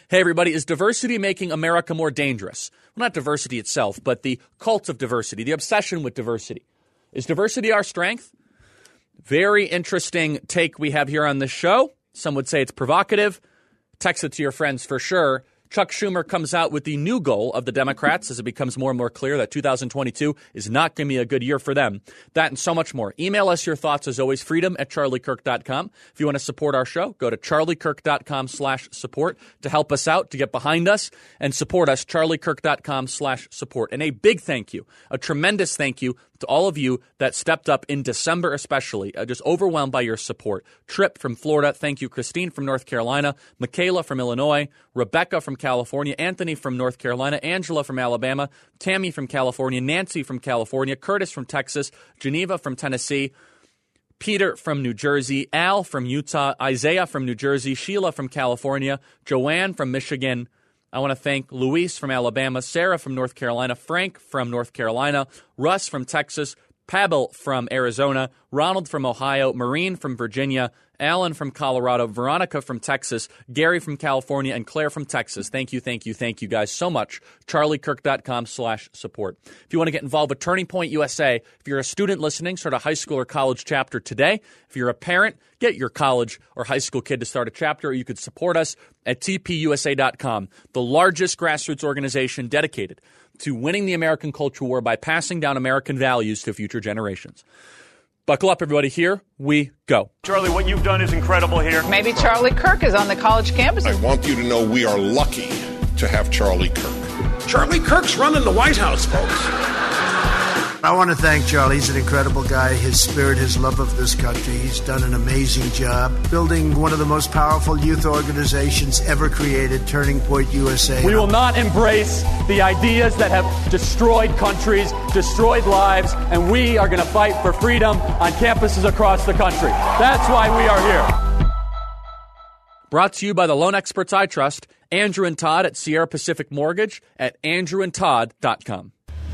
Hey, everybody, is diversity making America more dangerous? Well, not diversity itself, but the cult of diversity, the obsession with diversity. Is diversity our strength? Very interesting take we have here on this show. Some would say it's provocative. Text it to your friends for sure. Chuck Schumer comes out with the new goal of the Democrats as it becomes more and more clear that 2022 is not going to be a good year for them. That and so much more. Email us your thoughts as always, freedom@charliekirk.com. If you want to support our show, go to charliekirk.com/support to help us out, to get behind us and support us, charliekirk.com/support. And a big thank you, a tremendous thank you to all of you that stepped up in December especially, just overwhelmed by your support. Trip from Florida, thank you. Christine from North Carolina, Michaela from Illinois, Rebecca from California, Anthony from North Carolina, Angela from Alabama, Tammy from California, Nancy from California, Curtis from Texas, Geneva from Tennessee, Peter from New Jersey, Al from Utah, Isaiah from New Jersey, Sheila from California, Joanne from Michigan. I want to thank Luis from Alabama, Sarah from North Carolina, Frank from North Carolina, Russ from Texas, Pavel from Arizona, Ronald from Ohio, Maureen from Virginia, Alan from Colorado, Veronica from Texas, Gary from California, and Claire from Texas. Thank you guys so much. charliekirk.com/support. If you want to get involved with Turning Point USA, if you're a student listening, start a high school or college chapter today. If you're a parent, get your college or high school kid to start a chapter, or you could support us at tpusa.com, the largest grassroots organization dedicated to winning the American culture war by passing down American values to future generations. Buckle up, everybody. Here we go. Charlie, what you've done is incredible here. Maybe Charlie Kirk is on the college campus. I want you to know we are lucky to have Charlie Kirk. Charlie Kirk's running the White House, folks. I want to thank Charlie. He's an incredible guy. His spirit, his love of this country. He's done an amazing job building one of the most powerful youth organizations ever created, Turning Point USA. We will not embrace the ideas that have destroyed countries, destroyed lives, and we are going to fight for freedom on campuses across the country. That's why we are here. Brought to you by the loan experts I trust, Andrew and Todd at Sierra Pacific Mortgage at andrewandtodd.com.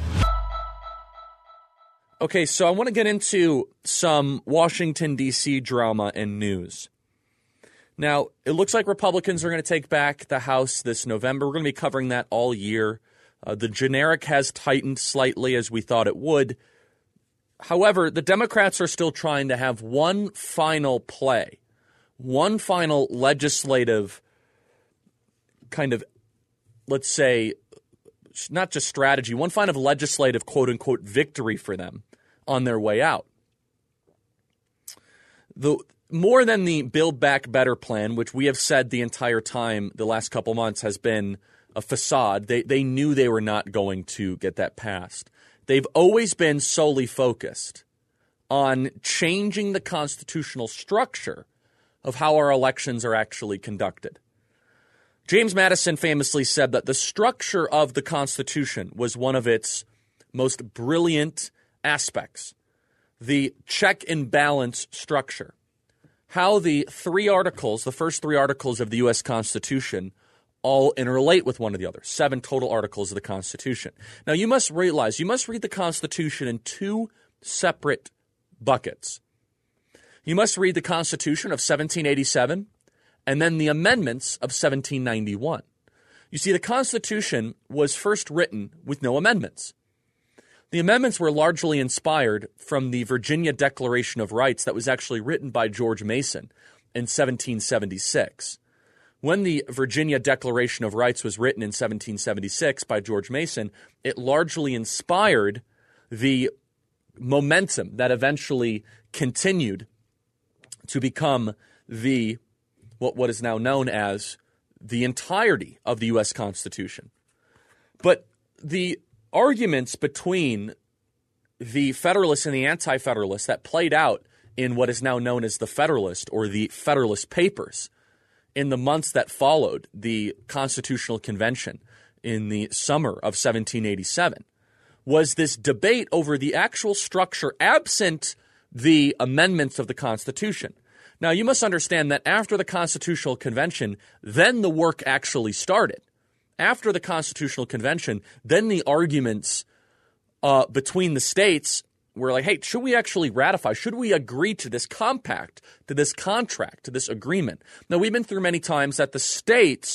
Okay, so I want to get into some Washington, D.C. drama and news. Now, it looks like Republicans are going to take back the House this November. We're going to be covering that all year. The generic has tightened slightly as we thought it would. However, the Democrats are still trying to have one final play, one final legislative kind of, let's say, not just strategy, one final legislative quote-unquote victory for them on their way out. More than the Build Back Better plan, which we have said the entire time the last couple months has been a facade, they knew they were not going to get that passed. They've always been solely focused on changing the constitutional structure of how our elections are actually conducted. James Madison famously said that the structure of the Constitution was one of its most brilliant aspects. The check and balance structure. How the first three articles of the U.S. Constitution all interrelate with one another. 7 total articles of the Constitution. Now, you must read the Constitution in 2 separate buckets. You must read the Constitution of 1787 and then the amendments of 1791. You see, the Constitution was first written with no amendments. The amendments were largely inspired from the Virginia Declaration of Rights that was actually written by George Mason in 1776. When the Virginia Declaration of Rights was written in 1776 by George Mason, it largely inspired the momentum that eventually continued to become what is now known as the entirety of the U.S. Constitution. But the arguments between the Federalists and the Anti-Federalists that played out in what is now known as the Federalist or the Federalist Papers in the months that followed the Constitutional Convention in the summer of 1787 was this debate over the actual structure absent the amendments of the Constitution. Now, you must understand that after the Constitutional Convention, then the work actually started. After the Constitutional Convention, then the arguments between the states were like, hey, should we actually ratify? Should we agree to this compact, to this contract, to this agreement? Now, we've been through many times that the states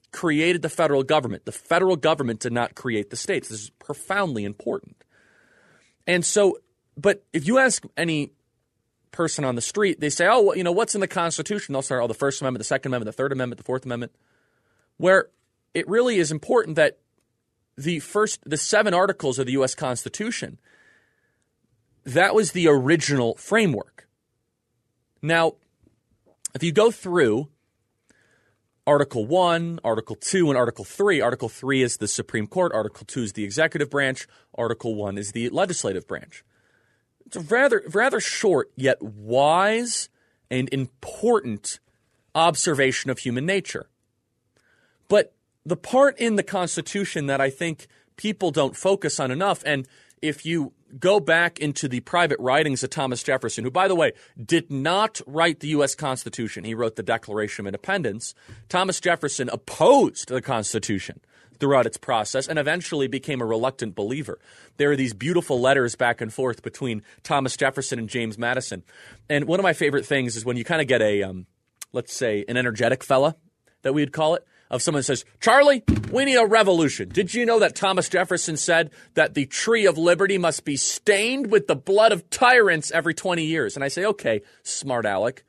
created the federal government. The federal government did not create the states. This is profoundly important. And so, but if you ask any person on the street, they say, oh, well, you know, what's in the Constitution? They'll start, the First Amendment, the Second Amendment, the Third Amendment, the Fourth Amendment, where it really is important that the 7 articles of the U.S. Constitution, that was the original framework. Now, if you go through Article 1, Article 2, and Article 3, Article 3 is the Supreme Court, Article 2 is the executive branch, Article 1 is the legislative branch. It's a rather short yet wise and important observation of human nature. But the part in the Constitution that I think people don't focus on enough, and if you go back into the private writings of Thomas Jefferson, who, by the way, did not write the U.S. Constitution. He wrote the Declaration of Independence. Thomas Jefferson opposed the Constitution throughout its process and eventually became a reluctant believer. There are these beautiful letters back and forth between Thomas Jefferson and James Madison. And one of my favorite things is when you kind of get a, let's say, an energetic fella, that we'd call it, of someone that says, Charlie, we need a revolution. Did you know that Thomas Jefferson said that the tree of liberty must be stained with the blood of tyrants every 20 years? And I say, okay, smart aleck.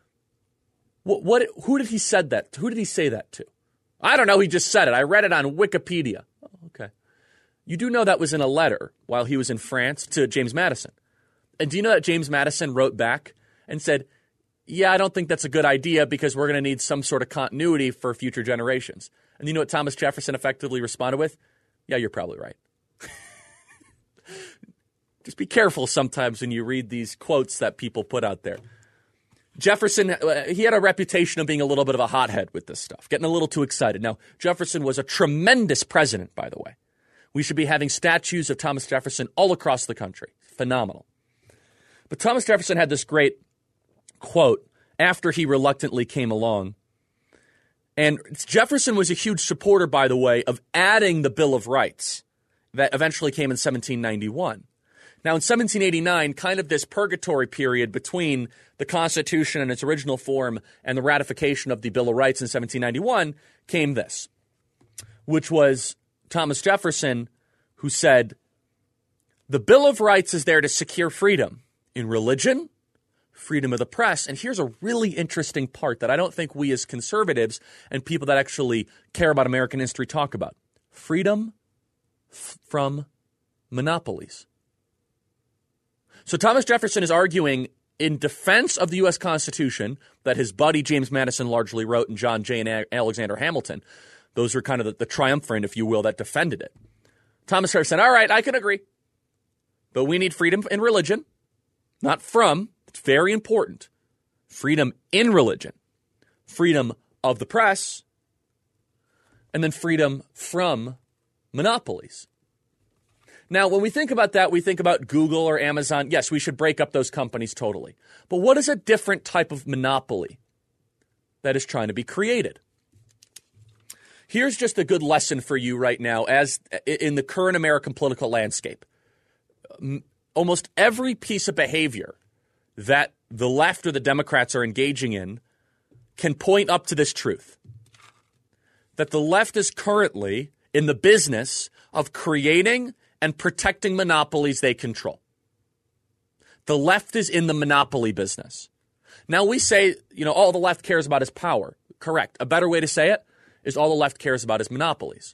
Who did he say that to? I don't know. He just said it. I read it on Wikipedia. Oh, okay. You do know that was in a letter while he was in France to James Madison. And do you know that James Madison wrote back and said, yeah, I don't think that's a good idea because we're going to need some sort of continuity for future generations. And you know what Thomas Jefferson effectively responded with? Yeah, you're probably right. Just be careful sometimes when you read these quotes that people put out there. Jefferson, he had a reputation of being a little bit of a hothead with this stuff, getting a little too excited. Now, Jefferson was a tremendous president, by the way. We should be having statues of Thomas Jefferson all across the country. Phenomenal. But Thomas Jefferson had this great quote after he reluctantly came along. And Jefferson was a huge supporter, by the way, of adding the Bill of Rights that eventually came in 1791. Now, in 1789, kind of this purgatory period between the Constitution in its original form and the ratification of the Bill of Rights in 1791 came this, which was Thomas Jefferson who said, the Bill of Rights is there to secure freedom in religion, freedom of the press. And here's a really interesting part that I don't think we as conservatives and people that actually care about American history talk about. Freedom from monopolies. So Thomas Jefferson is arguing in defense of the U.S. Constitution that his buddy James Madison largely wrote and John Jay and Alexander Hamilton. Those were kind of the triumvirate, if you will, that defended it. Thomas Jefferson said, all right, I can agree. But we need freedom in religion, not from. It's very important. Freedom in religion, freedom of the press, and then freedom from monopolies. Now, when we think about that, we think about Google or Amazon. Yes, we should break up those companies totally. But what is a different type of monopoly that is trying to be created? Here's just a good lesson for you right now as in the current American political landscape. Almost every piece of behavior that the left or the Democrats are engaging in can point up to this truth, that the left is currently in the business of creating and protecting monopolies they control. The left is in the monopoly business. Now we say, all the left cares about is power. Correct. A better way to say it is all the left cares about is monopolies.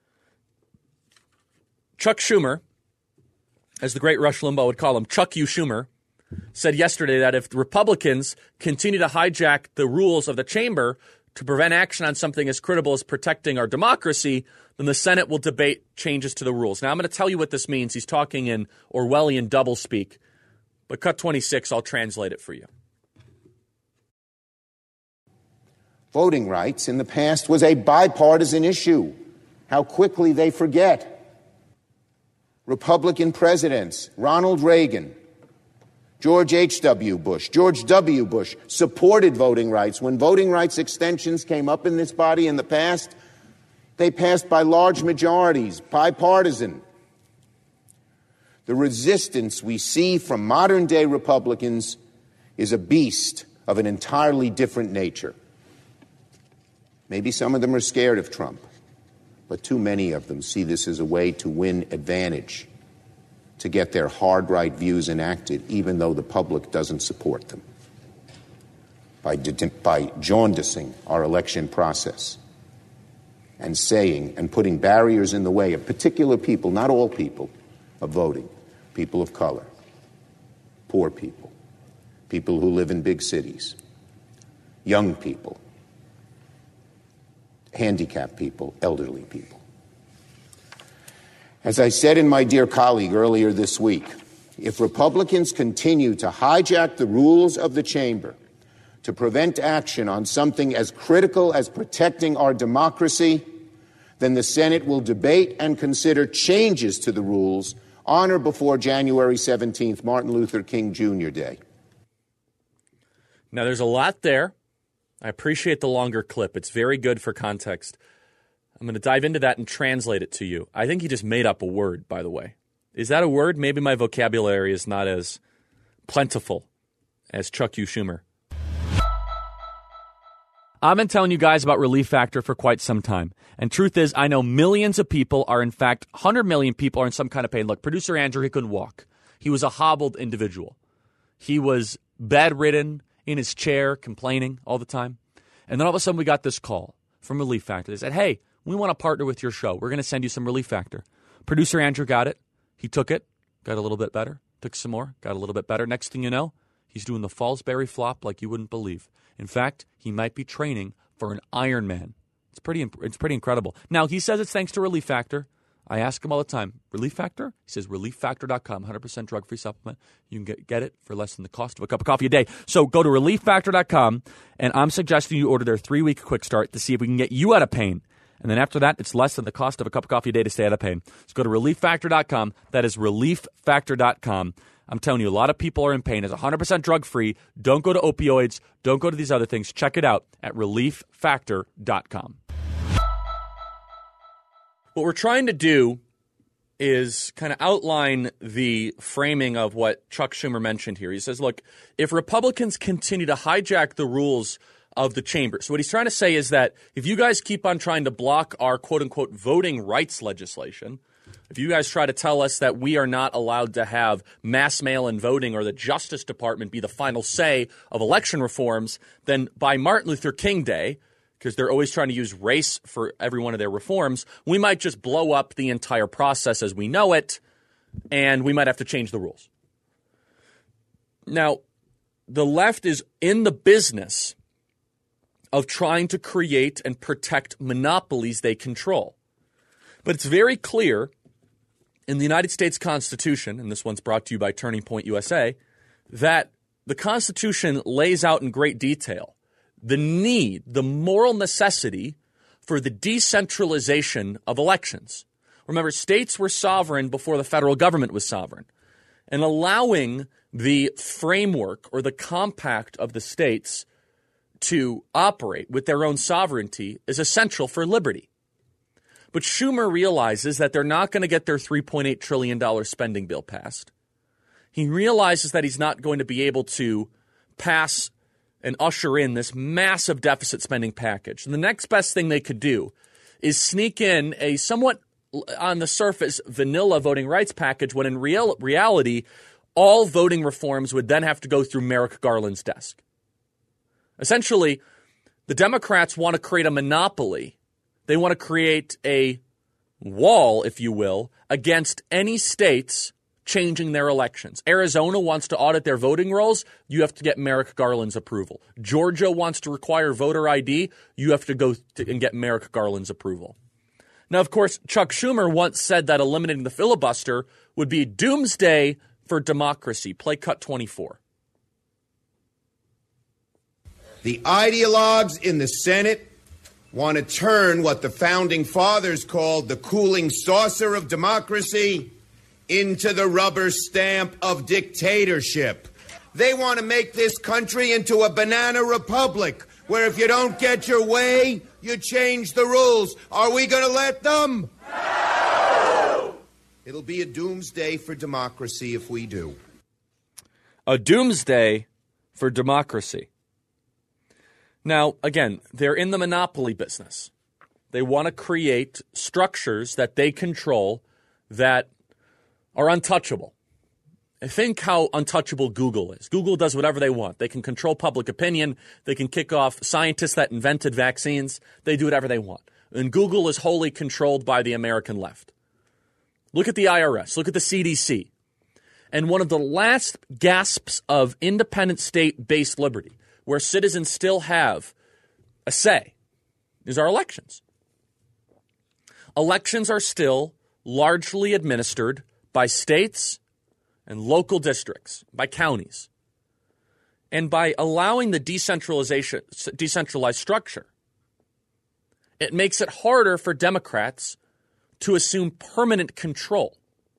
Chuck Schumer, as the great Rush Limbaugh would call him, Chuck U. Schumer, said yesterday that if the Republicans continue to hijack the rules of the chamber to prevent action on something as critical as protecting our democracy, then the Senate will debate changes to the rules. Now, I'm going to tell you what this means. He's talking in Orwellian doublespeak, but cut 26, I'll translate it for you. Voting rights in the past was a bipartisan issue. How quickly they forget. Republican presidents, Ronald Reagan, George H.W. Bush, George W. Bush supported voting rights. When voting rights extensions came up in this body in the past, they passed by large majorities, bipartisan. The resistance we see from modern-day Republicans is a beast of an entirely different nature. Maybe some of them are scared of Trump, but too many of them see this as a way to win advantage, to get their hard right views enacted, even though the public doesn't support them, by jaundicing our election process and saying and putting barriers in the way of particular people, not all people, of voting, people of color, poor people, people who live in big cities, young people, handicapped people, elderly people. As I said in my dear colleague earlier this week, if Republicans continue to hijack the rules of the chamber to prevent action on something as critical as protecting our democracy, then the Senate will debate and consider changes to the rules on or before January 17th, Martin Luther King Jr. Day. Now, there's a lot there. I appreciate the longer clip. It's very good for context. I'm going to dive into that and translate it to you. I think he just made up a word, by the way. Is that a word? Maybe my vocabulary is not as plentiful as Chuck U. Schumer. I've been telling you guys about Relief Factor for quite some time. And truth is, I know millions of people are, in fact, 100 million people are in some kind of pain. Look, producer Andrew, he couldn't walk. He was a hobbled individual. He was bedridden, in his chair, complaining all the time. And then all of a sudden we got this call from Relief Factor. They said, hey, we want to partner with your show. We're going to send you some Relief Factor. Producer Andrew got it. He took it, got a little bit better, took some more, got a little bit better. Next thing you know, he's doing the Fallsbury flop like you wouldn't believe. In fact, he might be training for an Ironman. It's pretty incredible. Now, he says it's thanks to Relief Factor. I ask him all the time, Relief Factor? He says ReliefFactor.com, 100% drug-free supplement. You can get it for less than the cost of a cup of coffee a day. So go to ReliefFactor.com, and I'm suggesting you order their 3-week quick start to see if we can get you out of pain. And then after that, it's less than the cost of a cup of coffee a day to stay out of pain. So go to ReliefFactor.com. That is ReliefFactor.com. I'm telling you, a lot of people are in pain. It's 100% drug-free. Don't go to opioids. Don't go to these other things. Check it out at ReliefFactor.com. What we're trying to do is kind of outline the framing of what Chuck Schumer mentioned here. He says, look, if Republicans continue to hijack the rules of the chamber. So what he's trying to say is that if you guys keep on trying to block our quote-unquote voting rights legislation, if you guys try to tell us that we are not allowed to have mass mail-in voting or the Justice Department be the final say of election reforms, then by Martin Luther King Day, because they're always trying to use race for every one of their reforms, we might just blow up the entire process as we know it, and we might have to change the rules. Now, the left is in the business of trying to create and protect monopolies they control. But it's very clear in the United States Constitution, and this one's brought to you by Turning Point USA, that the Constitution lays out in great detail the need, the moral necessity for the decentralization of elections. Remember, states were sovereign before the federal government was sovereign. And allowing the framework or the compact of the states to operate with their own sovereignty is essential for liberty. But Schumer realizes that they're not going to get their $3.8 trillion spending bill passed. He realizes that he's not going to be able to pass and usher in this massive deficit spending package. And the next best thing they could do is sneak in a somewhat, on the surface, vanilla voting rights package when in reality, all voting reforms would then have to go through Merrick Garland's desk. Essentially, the Democrats want to create a monopoly. They want to create a wall, if you will, against any states changing their elections. Arizona wants to audit their voting rolls. You have to get Merrick Garland's approval. Georgia wants to require voter ID. You have to go and get Merrick Garland's approval. Now, of course, Chuck Schumer once said that eliminating the filibuster would be doomsday for democracy. Play cut 24. The ideologues in the Senate want to turn what the founding fathers called the cooling saucer of democracy into the rubber stamp of dictatorship. They want to make this country into a banana republic where if you don't get your way, you change the rules. Are we going to let them? No! It'll be a doomsday for democracy if we do. A doomsday for democracy. Now, again, they're in the monopoly business. They want to create structures that they control that are untouchable. Think how untouchable Google is. Google does whatever they want. They can control public opinion. They can kick off scientists that invented vaccines. They do whatever they want. And Google is wholly controlled by the American left. Look at the IRS. Look at the CDC. And one of the last gasps of independent state-based liberty, where citizens still have a say, is our elections. Elections are still largely administered by states and local districts, by counties. And by allowing the decentralized structure, it makes it harder for Democrats to assume permanent control.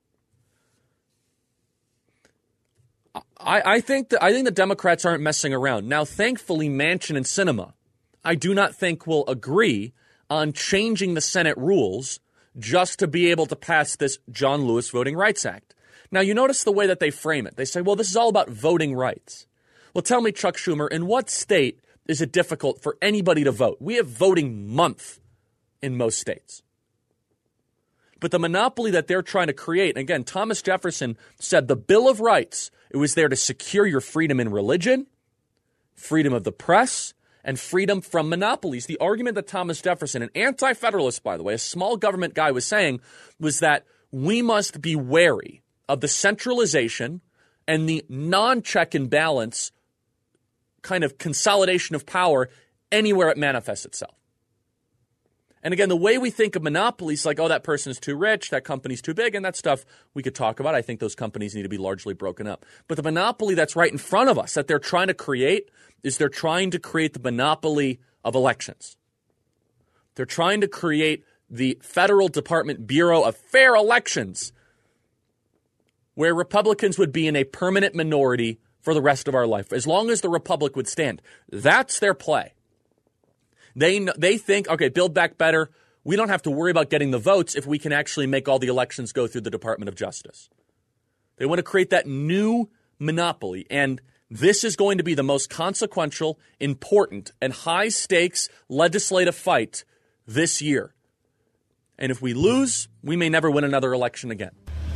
I think the Democrats aren't messing around. Now, thankfully, Manchin and Sinema, I do not think will agree on changing the Senate rules just to be able to pass this John Lewis Voting Rights Act. Now, you notice the way that they frame it. They say, well, this is all about voting rights. Well, tell me, Chuck Schumer, in what state is it difficult for anybody to vote? We have voting month in most states. But the monopoly that they're trying to create, and again, Thomas Jefferson said the Bill of Rights, it was there to secure your freedom in religion, freedom of the press, and freedom from monopolies. The argument that Thomas Jefferson, an anti-federalist, by the way, a small government guy, was saying was that we must be wary of the centralization and the non-check and balance kind of consolidation of power anywhere it manifests itself. And again, the way we think of monopolies, like, oh, that person is too rich, that company's too big, and that stuff we could talk about. I think those companies need to be largely broken up. But the monopoly that's right in front of us that they're trying to create is they're trying to create the monopoly of elections. They're trying to create the Federal Department Bureau of Fair Elections, where Republicans would be in a permanent minority for the rest of our life, as long as the Republic would stand. That's their play. They think, okay, Build Back Better, we don't have to worry about getting the votes if we can actually make all the elections go through the Department of Justice. They want to create that new monopoly, and this is going to be the most consequential, important, and high-stakes legislative fight this year. And if we lose, we may never win another election again.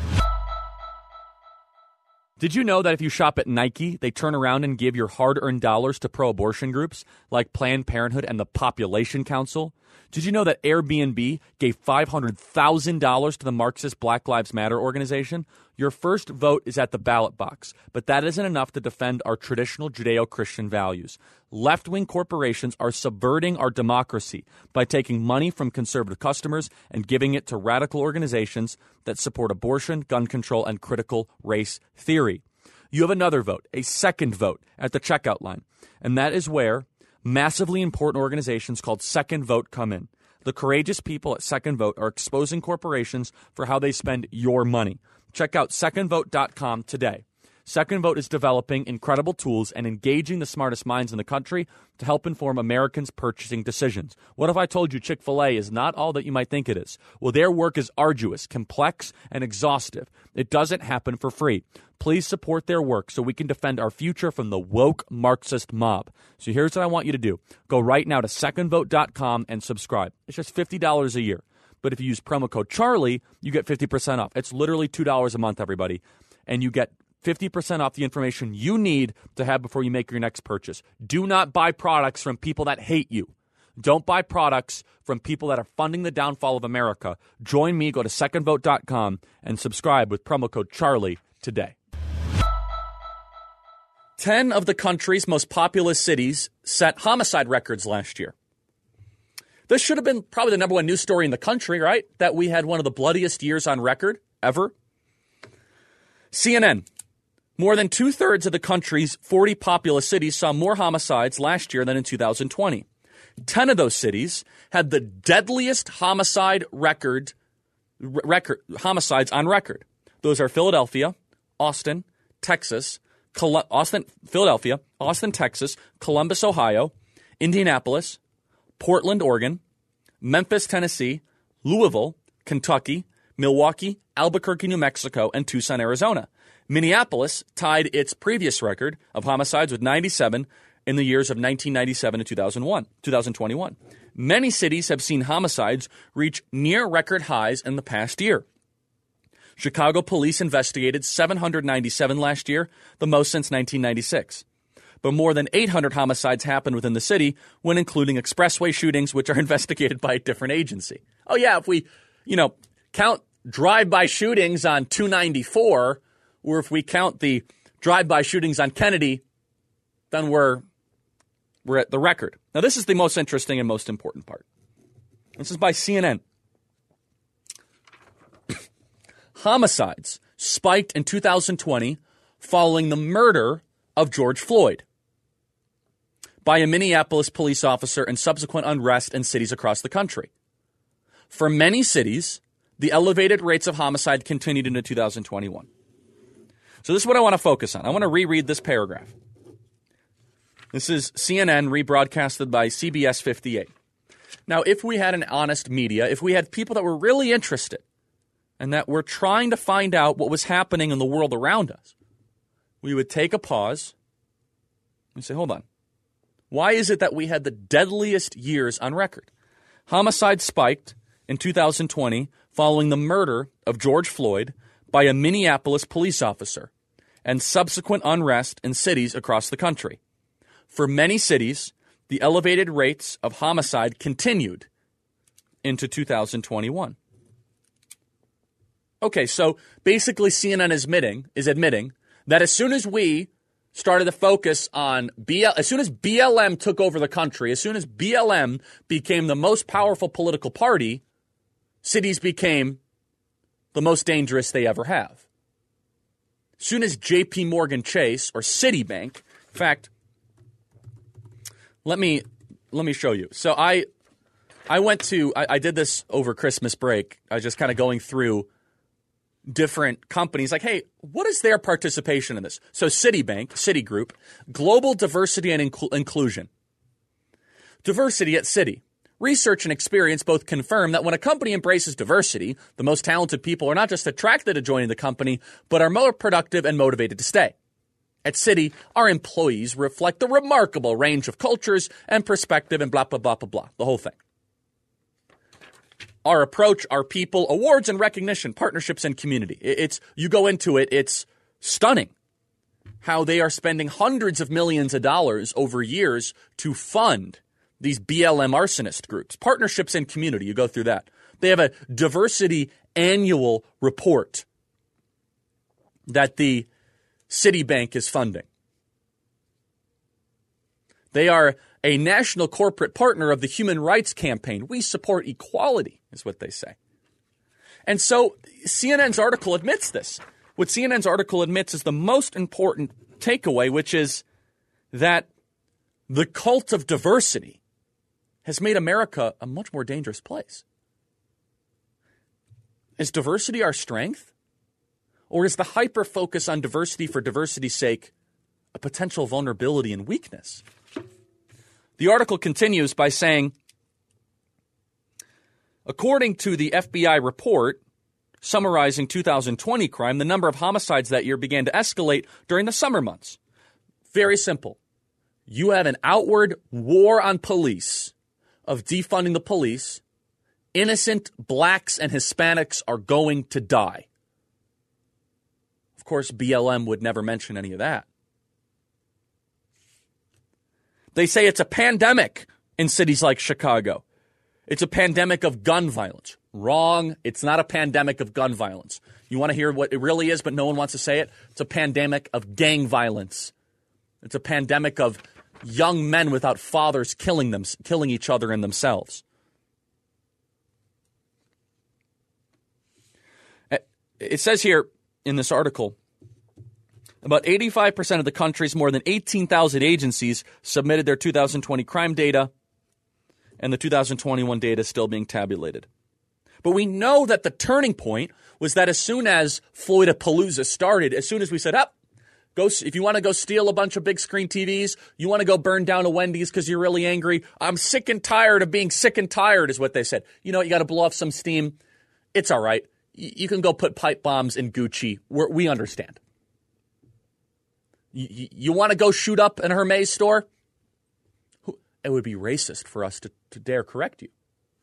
Did you know that if you shop at Nike, they turn around and give your hard-earned dollars to pro-abortion groups like Planned Parenthood and the Population Council? Did you know that Airbnb gave $500,000 to the Marxist Black Lives Matter organization? Your first vote is at the ballot box, but that isn't enough to defend our traditional Judeo-Christian values. Left-wing corporations are subverting our democracy by taking money from conservative customers and giving it to radical organizations that support abortion, gun control, and critical race theory. You have another vote, a second vote, at the checkout line, and that is where massively important organizations called Second Vote come in. The courageous people at Second Vote are exposing corporations for how they spend your money. Check out secondvote.com today. Second Vote is developing incredible tools and engaging the smartest minds in the country to help inform Americans' purchasing decisions. What if I told you Chick-fil-A is not all that you might think it is? Well, their work is arduous, complex, and exhaustive. It doesn't happen for free. Please support their work so we can defend our future from the woke Marxist mob. So here's what I want you to do. Go right now to secondvote.com and subscribe. It's just $50 a year. But if you use promo code Charlie, you get 50% off. It's literally $2 a month, everybody. And you get 50% off the information you need to have before you make your next purchase. Do not buy products from people that hate you. Don't buy products from people that are funding the downfall of America. Join me. Go to secondvote.com and subscribe with promo code Charlie today. 10 of the country's most populous cities set homicide records last year. This should have been probably the number one news story in the country, right? That we had one of the bloodiest years on record ever. CNN. More than two-thirds of the country's 40 populous cities saw more homicides last year than in 2020. 10 of those cities had the deadliest homicides on record. Those are Philadelphia, Austin, Texas, Texas, Columbus, Ohio, Indianapolis, Portland, Oregon, Memphis, Tennessee, Louisville, Kentucky, Milwaukee, Albuquerque, New Mexico, and Tucson, Arizona. Minneapolis tied its previous record of homicides with 97, in the years of 1997 to 2021. Many cities have seen homicides reach near record highs in the past year. Chicago police investigated 797 last year, the most since 1996. But more than 800 homicides happened within the city when including expressway shootings, which are investigated by a different agency. Oh, yeah, if we, count drive-by shootings on 294, or if we count the drive-by shootings on Kennedy, then we're at the record. Now, this is the most interesting and most important part. This is by CNN. Homicides spiked in 2020 following the murder of George Floyd by a Minneapolis police officer and subsequent unrest in cities across the country. For many cities, the elevated rates of homicide continued into 2021. So this is what I want to focus on. I want to reread this paragraph. This is CNN rebroadcasted by CBS 58. Now, if we had an honest media, if we had people that were really interested and that were trying to find out what was happening in the world around us, we would take a pause and say, hold on. Why is it that we had the deadliest years on record? Homicide spiked in 2020 following the murder of George Floyd by a Minneapolis police officer and subsequent unrest in cities across the country. For many cities, the elevated rates of homicide continued into 2021. Okay, so basically CNN is admitting that as soon as we started to focus on as soon as BLM took over the country, as soon as BLM became the most powerful political party, cities became the most dangerous they ever have. As soon as J.P. Morgan Chase or Citibank, in fact, let me show you. So I did this over Christmas break. I was just kind of going through different companies like, hey, what is their participation in this? So Citigroup, Global Diversity and Inclusion. Diversity at Citi. Research and experience both confirm that when a company embraces diversity, the most talented people are not just attracted to joining the company, but are more productive and motivated to stay. At Citi, our employees reflect the remarkable range of cultures and perspective and blah, blah, blah, blah, blah, the whole thing. Our approach, our people, awards and recognition, partnerships and community. You go into it, it's stunning how they are spending hundreds of millions of dollars over years to fund these BLM arsonist groups. Partnerships and community, you go through that. They have a diversity annual report that the Citibank is funding. They are a national corporate partner of the Human Rights Campaign. We support equality, is what they say. And so CNN's article admits this. What CNN's article admits is the most important takeaway, which is that the cult of diversity has made America a much more dangerous place. Is diversity our strength? Or is the hyper-focus on diversity for diversity's sake a potential vulnerability and weakness? The article continues by saying, according to the FBI report summarizing 2020 crime, the number of homicides that year began to escalate during the summer months. Very simple. You have an outward war on police of defunding the police. Innocent blacks and Hispanics are going to die. Of course, BLM would never mention any of that. They say it's a pandemic in cities like Chicago. It's a pandemic of gun violence. Wrong. It's not a pandemic of gun violence. You want to hear what it really is, but no one wants to say it? It's a pandemic of gang violence. It's a pandemic of young men without fathers killing each other and themselves. It says here in this article, about 85% of the country's more than 18,000 agencies submitted their 2020 crime data, and the 2021 data is still being tabulated. But we know that the turning point was that as soon as Floydapalooza started, as soon as we said, if you want to go steal a bunch of big screen TVs, you want to go burn down a Wendy's because you're really angry, I'm sick and tired of being sick and tired is what they said. You know what, you got to blow off some steam. It's all right. You can go put pipe bombs in Gucci. We understand. You want to go shoot up an Hermes store? it would be racist for us to dare correct you.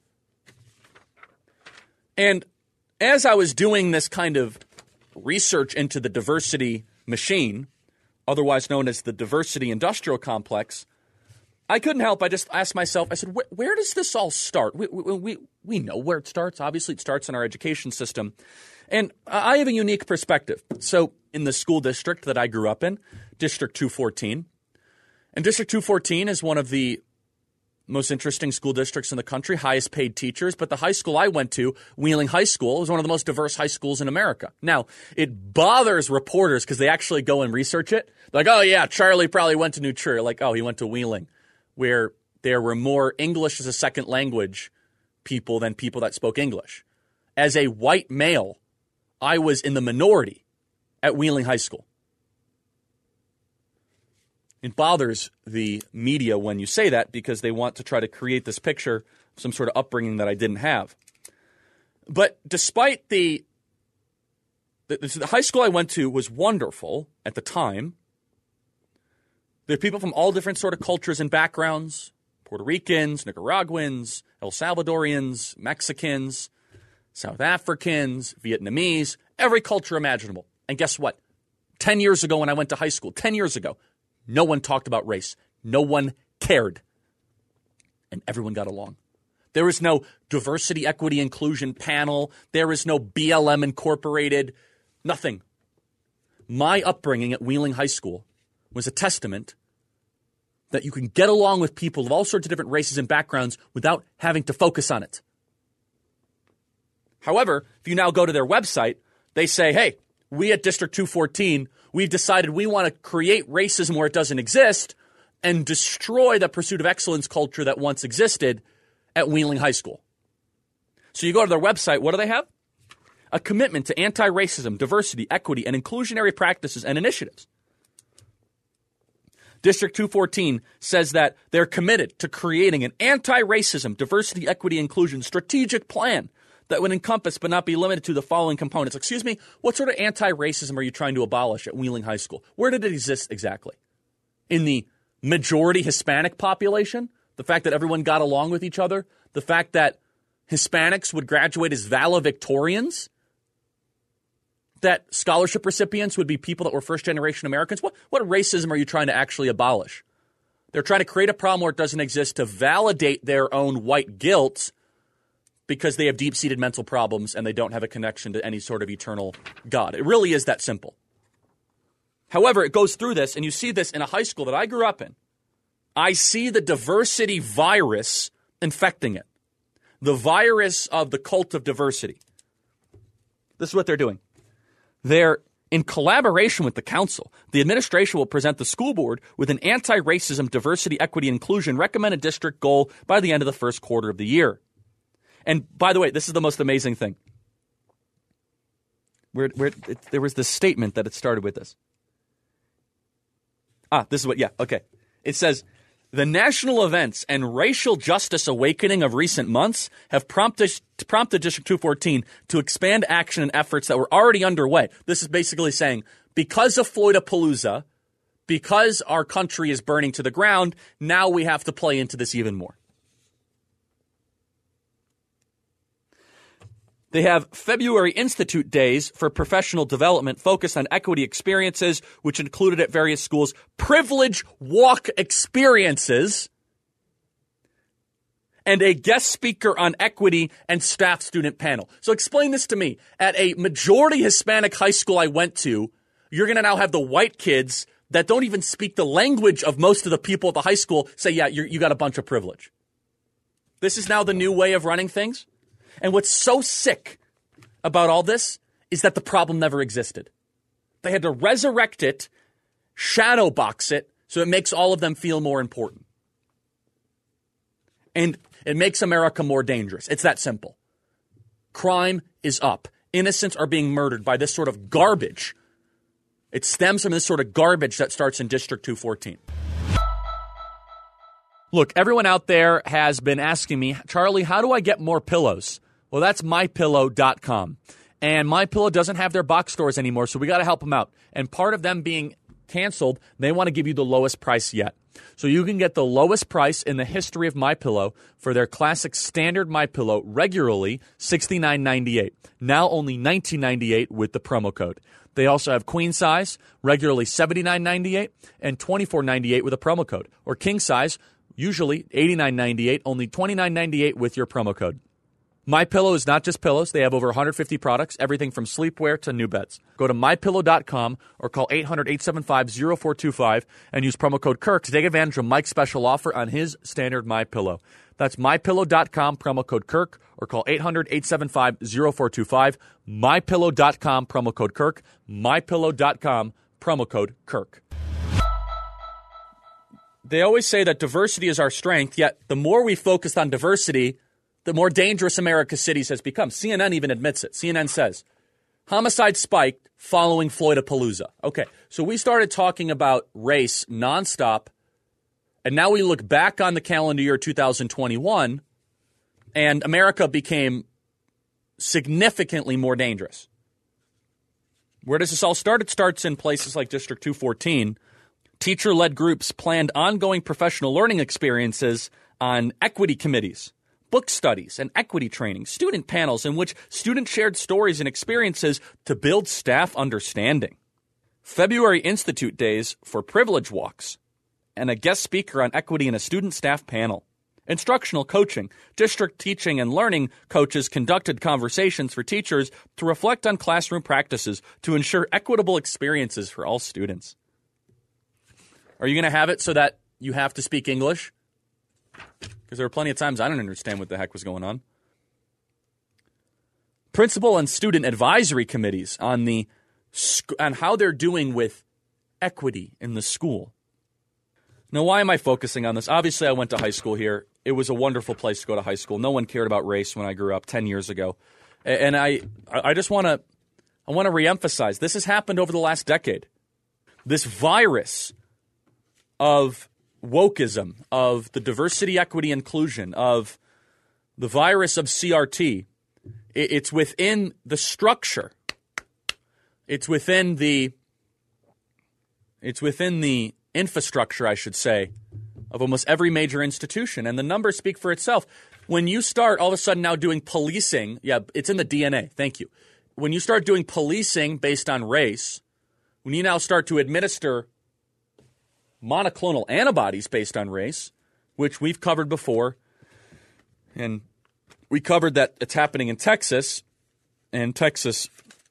And as I was doing this kind of research into the diversity machine, otherwise known as the diversity industrial complex, I couldn't help. I just asked myself, I said, where does this all start? We know where it starts. Obviously, it starts in our education system. And I have a unique perspective. So in the school district that I grew up in, District 214, and District 214 is one of the most interesting school districts in the country, highest paid teachers. But the high school I went to, Wheeling High School, is one of the most diverse high schools in America. Now, it bothers reporters because they actually go and research it. Like, oh, yeah, Charlie probably went to New Trier. Like, oh, he went to Wheeling, where there were more English as a second language people than people that spoke English. As a white male, I was in the minority at Wheeling High School. It bothers the media when you say that because they want to try to create this picture of some sort of upbringing that I didn't have. But despite the high school I went to was wonderful at the time. There are people from all different sort of cultures and backgrounds, Puerto Ricans, Nicaraguans, El Salvadorians, Mexicans, South Africans, Vietnamese, every culture imaginable. And guess what? 10 years ago when I went to high school, 10 years ago, no one talked about race. No one cared. And everyone got along. There was no diversity, equity, inclusion panel. There was no BLM Incorporated. Nothing. My upbringing at Wheeling High School was a testament that you can get along with people of all sorts of different races and backgrounds without having to focus on it. However, if you now go to their website, they say, hey, we at District 214, we've decided we want to create racism where it doesn't exist and destroy the pursuit of excellence culture that once existed at Wheeling High School. So you go to their website, what do they have? A commitment to anti-racism, diversity, equity, and inclusionary practices and initiatives. District 214 says that they're committed to creating an anti-racism, diversity, equity, inclusion strategic plan that would encompass but not be limited to the following components. Excuse me, what sort of anti-racism are you trying to abolish at Wheeling High School? Where did it exist exactly? In the majority Hispanic population? The fact that everyone got along with each other? The fact that Hispanics would graduate as valedictorians? That scholarship recipients would be people that were first-generation Americans? What racism are you trying to actually abolish? They're trying to create a problem where it doesn't exist to validate their own white guilt because they have deep-seated mental problems and they don't have a connection to any sort of eternal God. It really is that simple. However, it goes through this, and you see this in a high school that I grew up in. I see the diversity virus infecting it. The virus of the cult of diversity. This is what they're doing. They're, in collaboration with the council, the administration will present the school board with an anti-racism, diversity, equity, inclusion recommended district goal by the end of the first quarter of the year. And by the way, this is the most amazing thing. There was this statement that it started with this. This is what, okay. It says, the national events and racial justice awakening of recent months have prompted District 214 to expand action and efforts that were already underway. This is basically saying, because of Floydapalooza, because our country is burning to the ground, now we have to play into this even more. They have February Institute Days for professional development focused on equity experiences, which included at various schools privilege walk experiences and a guest speaker on equity and staff student panel. So explain this to me. At a majority Hispanic high school I went to, you're going to now have the white kids that don't even speak the language of most of the people at the high school say, yeah, you got a bunch of privilege. This is now the new way of running things. And what's so sick about all this is that the problem never existed. They had to resurrect it, shadow box it, so it makes all of them feel more important. And it makes America more dangerous. It's that simple. Crime is up. Innocents are being murdered by this sort of garbage. It stems from this sort of garbage that starts in District 214. Look, everyone out there has been asking me, Charlie, how do I get more pillows? Well, that's MyPillow.com. And MyPillow doesn't have their box stores anymore, so we got to help them out. And part of them being canceled, they want to give you the lowest price yet. So you can get the lowest price in the history of MyPillow for their classic standard MyPillow, regularly $69.98. Now only $19.98 with the promo code. They also have queen size, regularly $79.98, and $24.98 with a promo code. Or king size, usually $89.98, only $29.98 with your promo code. MyPillow is not just pillows. They have over 150 products, everything from sleepwear to new beds. Go to MyPillow.com or call 800-875-0425 and use promo code Kirk to take advantage of Mike's special offer on his standard MyPillow. That's MyPillow.com, promo code Kirk, or call 800-875-0425. MyPillow.com, promo code Kirk. MyPillow.com, promo code Kirk. They always say that diversity is our strength, yet the more we focus on diversity, the more dangerous America's cities has become. CNN even admits it. CNN says, homicide spiked following Floydapalooza. Okay, so we started talking about race nonstop, and now we look back on the calendar year 2021, and America became significantly more dangerous. Where does this all start? It starts in places like District 214. Teacher-led groups planned ongoing professional learning experiences on equity committees, book studies, and equity training, student panels in which students shared stories and experiences to build staff understanding, February Institute days for privilege walks, and a guest speaker on equity in a student staff panel. Instructional coaching. District teaching and learning coaches conducted conversations for teachers to reflect on classroom practices to ensure equitable experiences for all students. Are you going to have it so that you have to speak English? Because there were plenty of times I didn't understand what the heck was going on. Principal and student advisory committees on how they're doing with equity in the school. Now, why am I focusing on this? Obviously, I went to high school here. It was a wonderful place to go to high school. No one cared about race when I grew up 10 years ago. And I just want to reemphasize, this has happened over the last decade. This virus of wokeism, of the diversity, equity, inclusion, of the virus of CRT, it's within the structure. It's within the infrastructure, I should say, of almost every major institution. And the numbers speak for itself. When you start all of a sudden now doing policing, it's in the DNA. Thank you. When you start doing policing based on race, when you now start to administer monoclonal antibodies based on race, which we've covered before, and we covered that it's happening in Texas, and Texas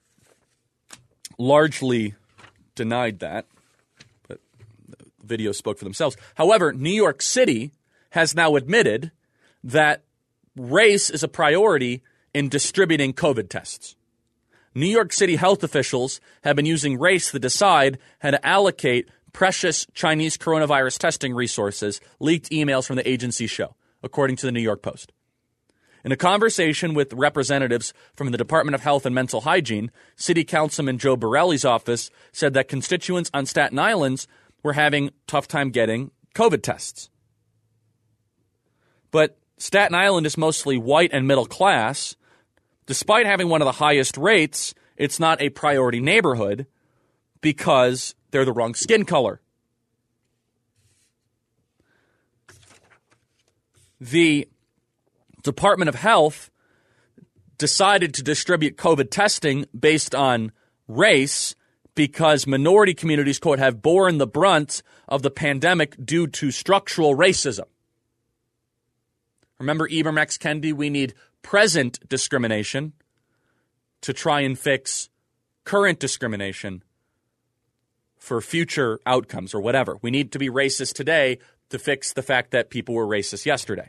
largely denied that, but the videos spoke for themselves. However, New York City has now admitted that race is a priority in distributing COVID tests. New York City health officials have been using race to decide how to allocate precious Chinese coronavirus testing resources, leaked emails from the agency show, according to the New York Post. In a conversation with representatives from the Department of Health and Mental Hygiene, City Councilman Joe Borelli's office said that constituents on Staten Island were having a tough time getting COVID tests. But Staten Island is mostly white and middle class. Despite having one of the highest rates, it's not a priority neighborhood because they're the wrong skin color. The Department of Health decided to distribute COVID testing based on race because minority communities, quote, have borne the brunt of the pandemic due to structural racism. Remember Ibram X. Kendi? We need present discrimination to try and fix current discrimination for future outcomes or whatever. We need to be racist today to fix the fact that people were racist yesterday.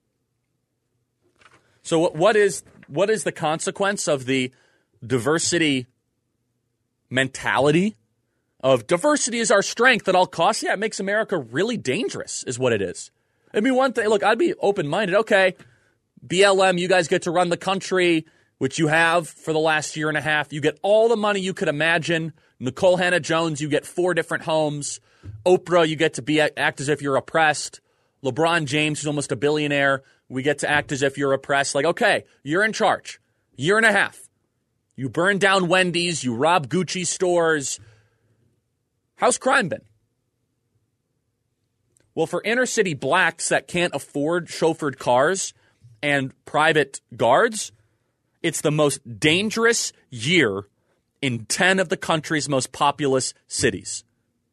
So what is the consequence of the diversity mentality of diversity is our strength at all costs? Yeah, it makes America really dangerous is what it is. I mean, one thing, look, I'd be open-minded. Okay, BLM, you guys get to run the country, which you have for the last year and a half. You get all the money you could imagine. Nicole Hannah-Jones, you get 4 different homes. Oprah, you get to act as if you're oppressed. LeBron James, who's almost a billionaire, we get to act as if you're oppressed. Like, okay, you're in charge. Year and a half. You burn down Wendy's. You rob Gucci stores. How's crime been? Well, for inner city blacks that can't afford chauffeured cars and private guards, it's the most dangerous year in 10 of the country's most populous cities.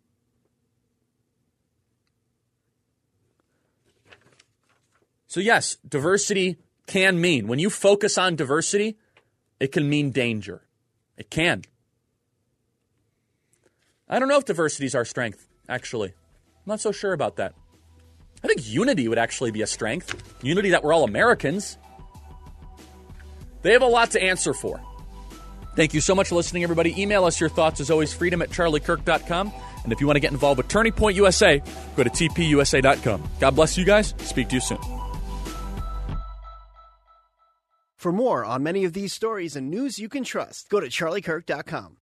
So yes, diversity can mean, when you focus on diversity, it can mean danger. It can. I don't know if diversity is our strength, actually. I'm not so sure about that. I think unity would actually be a strength. Unity that we're all Americans. They have a lot to answer for. Thank you so much for listening, everybody. Email us your thoughts, as always, freedom@charliekirk.com. And if you want to get involved with Turning Point USA, go to tpusa.com. God bless you guys. Speak to you soon. For more on many of these stories and news you can trust, go to charliekirk.com.